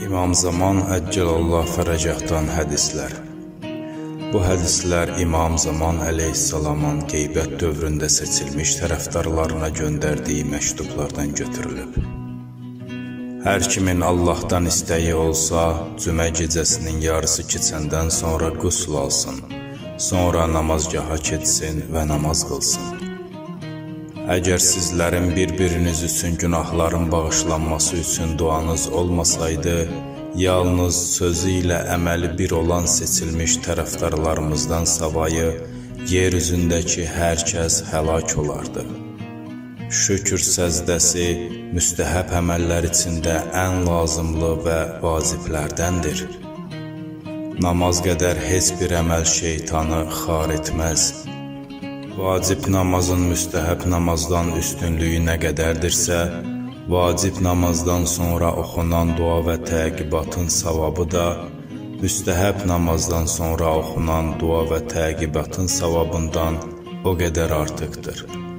İmam Zaman Əccalallah fərəcəhdan hədislər. Bu hədislər İmam Zaman əleyhissalamın qeybət dövründə seçilmiş tərəfdarlarına göndərdiyi məktublardan götürülüb. Hər kimin Allahdan istəyi olsa, cümə gecəsinin yarısı keçəndən sonra qüsl alsın, sonra namazgaha keçsin və namaz qılsın. Əgər sizlərin bir-biriniz üçün günahların bağışlanması üçün duanız olmasaydı, yalnız sözü ilə əməli bir olan seçilmiş tərəfdarlarımızdan savayı yer üzündəki hər kəs həlak olardı. Şükür səzdəsi müstəhəb əməllər içində ən lazımlı və vaciblərdəndir. Namaz qədər heç bir əməl şeytanı xar etməz. Vacib namazın müstəhəb namazdan üstünlüyü nə qədərdirsə, vacib namazdan sonra oxunan dua və təqibatın savabı da müstəhəb namazdan sonra oxunan dua və təqibatın savabından o qədər artıqdır.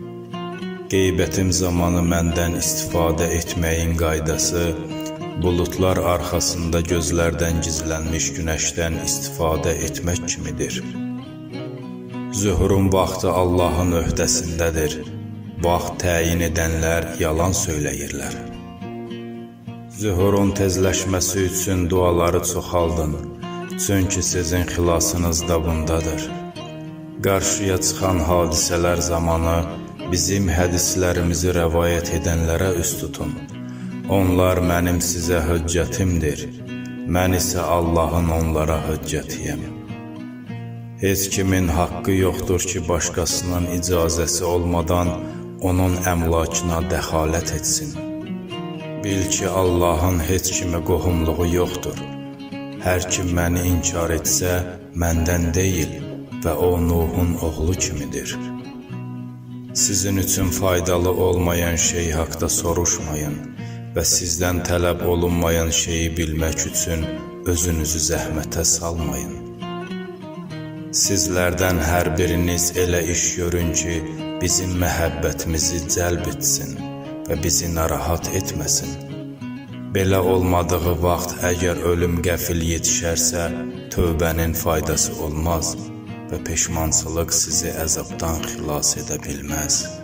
Qeybətim zamanı məndən istifadə etməyin qaydası, buludlar arxasında gözlərdən gizlənmiş günəşdən istifadə etmək kimidir. Zührün vaxtı Allahın öhdəsindədir. Vaxt təyin edənlər yalan söyləyirlər. Zührün tezləşməsi üçün duaları çoxaldın, çünki sizin xilasınız da bundadır. Qarşıya çıxan hadisələr zamanı bizim hədislərimizi rəvayət edənlərə üst tutun. Onlar mənim sizə hüccətimdir, mən isə Allahın onlara hüccətiyəm. Heç kimin haqqı yoxdur ki, başqasının icazəsi olmadan onun əmlakına dəxalət etsin. Bil ki, Allahın heç kimə qohumluğu yoxdur. Hər kim məni inkar etsə, məndən deyil və o Nuhun oğlu kimidir. Sizin üçün faydalı olmayan şey haqda soruşmayın və sizdən tələb olunmayan şeyi bilmək üçün özünüzü zəhmətə salmayın. Sizlərdən hər biriniz elə iş görün ki, bizim məhəbbətimizi cəlb etsin və bizi narahat etməsin. Belə olmadığı vaxt əgər ölüm qəfil yetişərsə, tövbənin faydası olmaz və peşmançılıq sizi əzabdan xilas edə bilməz.